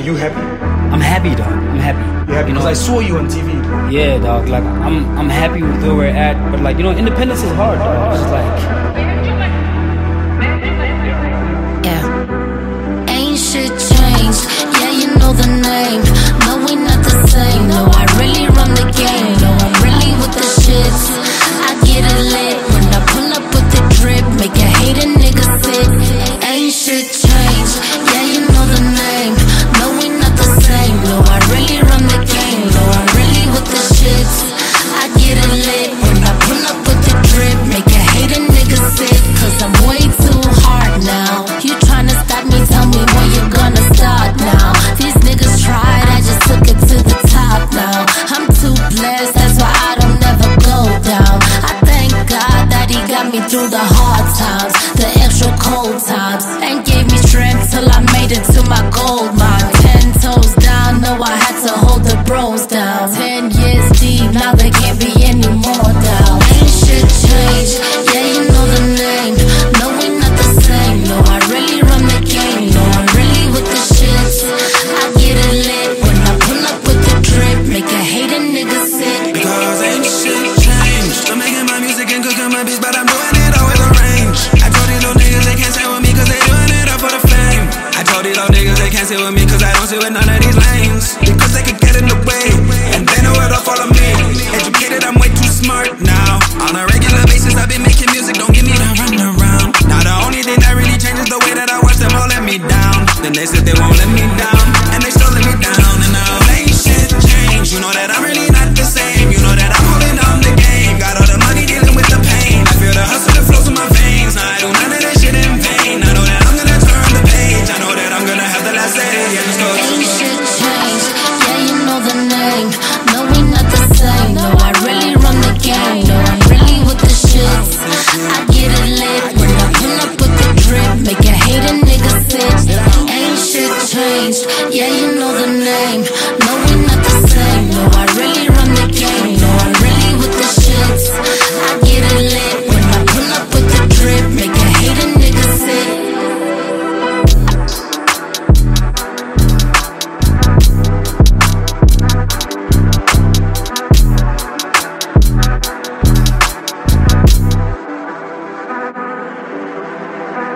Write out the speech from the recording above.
you happy? I'm happy, dog. I'm happy. You happy? Because I saw you on TV. Yeah, dog. Like I'm happy with where we're at, but like independence is hard, dog. It's like yeah, ain't shit changed. Yeah, you know the name. No, we not the same. No, I really run the game. No, I'm really with the shits. I get it lit when I pull up with the drip, make a hater nigga sit. Ain't shit changed. Yeah, you know the name. No, we not the same. No, I really run the game. No, I'm really with the shits. I get it lit when I pull up with the drip, make a hater nigga sit. Cause I'm way too hard now. You tryna stop me, tell me when you're gonna start now. These niggas tried, I just took it to the top now. I'm too blessed, that's why I don't ever go down. I thank God that he got me through the hard times, the extra cold times, and gave me strength till I made it to my gold mine. 10 toes down, no, I had to hold the bros down. 10 years deep, now there can't be any more down. Ain't shit changed, yeah, you know the name. No, we not the same. No, I really run the game. No, I'm really with the shits. I get it lit when I pull up with the drip, make a hater nigga sit. Because ain't shit changed. I'm making my music and cooking my beats, but I'm doing it all with a range. I told these little niggas they can't sit with me cause they doing it up for the fame. I told these little niggas they can't sit with me cause I don't sit with none of these lanes. Because they can get in the way, and they know it all follow me. Educated, I'm way too smart now. On a regular basis, I've been making music, don't give me the run around. Now the only thing that really changes the way that I watch them all let me down. Then they said they won't let me down, and they still let me down. And now ain't shit changed. You know that I'm really not the same. You know that I'm holding on the game. Got all the money dealing with the pain. I feel the hustle that flows through my veins. Now I do none of that shit in vain. I know that I'm gonna turn the page. I know that I'm gonna have the last say. Yeah, let's go. Ain't shit changed. Yeah, you know the name. No, we not the same. No, I really run the game. No, I'm really with the shits. I get it lit when I pull up with the drip, make a hater nigga sit. Ain't shit changed. Yeah, you